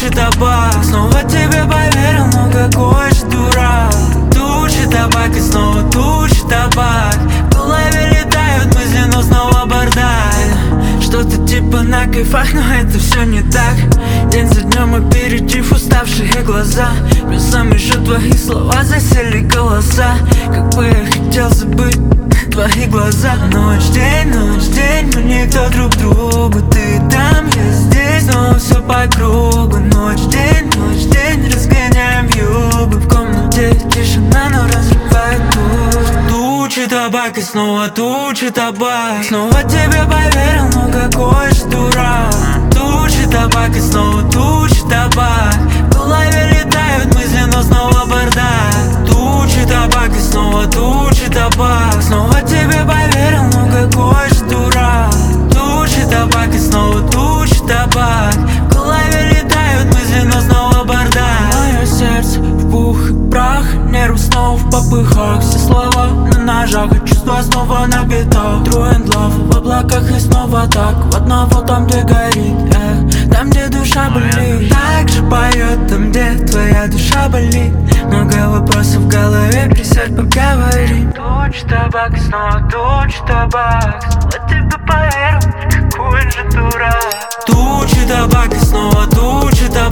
тучи табак. Снова тебе поверил, но какой же дурак. Тучи табак и снова тучи табак. В голове летают мысли, но снова бардак. Что-то типа на кайфах, но это все не так. День за днем аперитив, уставшие глаза. Плюсом еще твои слова засели голоса. Как бы я хотел забыть твои глаза. Ночь, день, мы никто друг другу. Ты там, я здесь, но все по кругу. Ночь, день, разгоняем юбы. В комнате тишина, но разрывает дух. Тучи табак и снова тучи табак. Снова тебе поверил, но какой же дурак. Тучи табак и снова тучи табак. В голове летают мысли, но снова бардак. Тучи табак и снова тучи табак. Снова тебе поверил, но какой же дурак. Тучи табак и снова тучи табак. В голове летают мысли, но снова бардак. Мое сердце в пух и прах, нервы снова в попыхах. Все слова на ножах, а чувства снова на битах. True and love в облаках и снова так. В одного там, где горит, там, где душа болит. Так же поет там, где твоя душа болит. Много вопросов в голове, присядь, поговорим. Тучи табак и снова тучи табак. Снова тебе поверил, какой же дурак. Тучи табак и снова тучи табак.